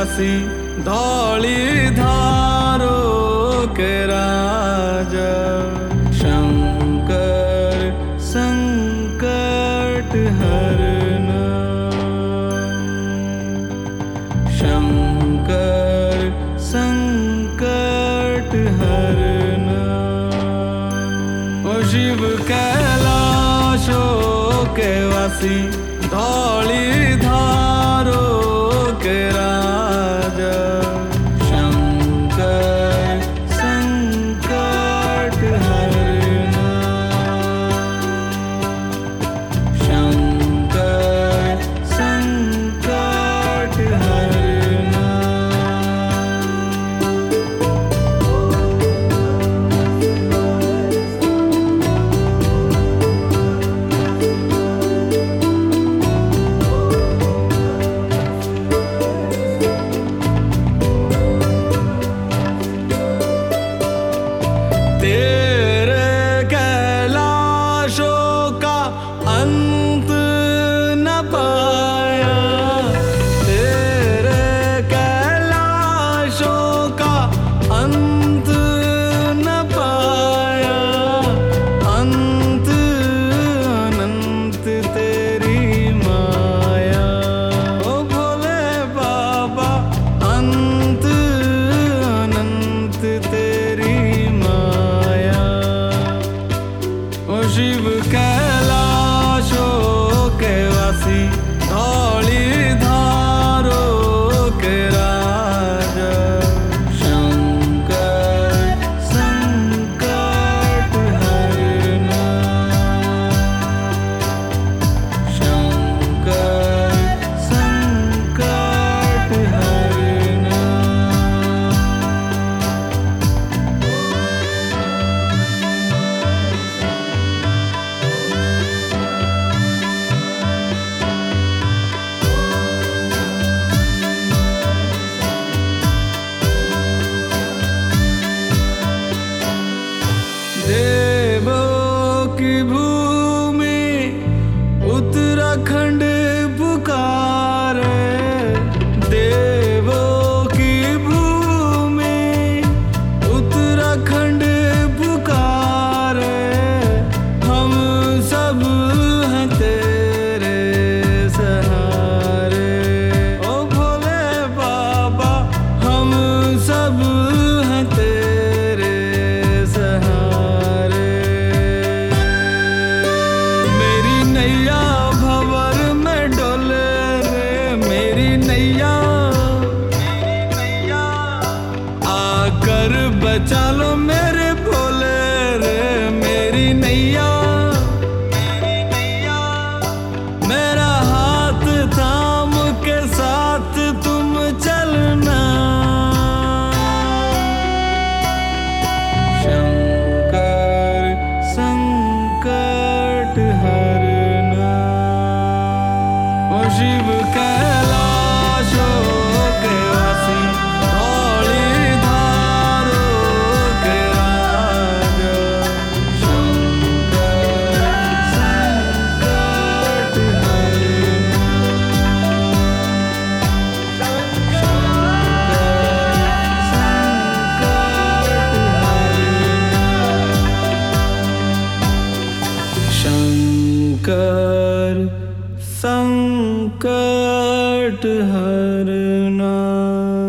वासी धौली धारो के राजा। शंकर संकट हरना, शंकर संकट हरना। ओ शिव कैलाशो के वासी धौली धारो के राजा। शंकर संकट हरना, शंकर संकट हरना। तेरे कैलाशों का अंत न पाया, तेरे कैलाशों का अंत न पाया। अंत अनंत तेरी माया, ओ भोले बाबा अंत अनंत तेरी माया। ओ शिव कैलाशो के वासी धौली धारो के राजा। शंकर संकट हरना, शंकर संकट हरना। देवों की भूमि उत्तराखंड पुकारे, देवों की भूमि उत्तराखंड पुकारे। हम सब हैं तेरे सहारे, ओ भोले बाबा हम सब हैं तेरे सहारे। मेरी नैया भंवर में डोले रे, मेरी नैया आकर बचा लो मेरे भोले रे। मेरी नैया मेरा हाथ थाम के साथ तुम चलना। शंकर संकट हरना, ओ शिव कैलाशो के वासी धौली धारो के राजा। शंकर संकट हरना, शंकर संकट हरना।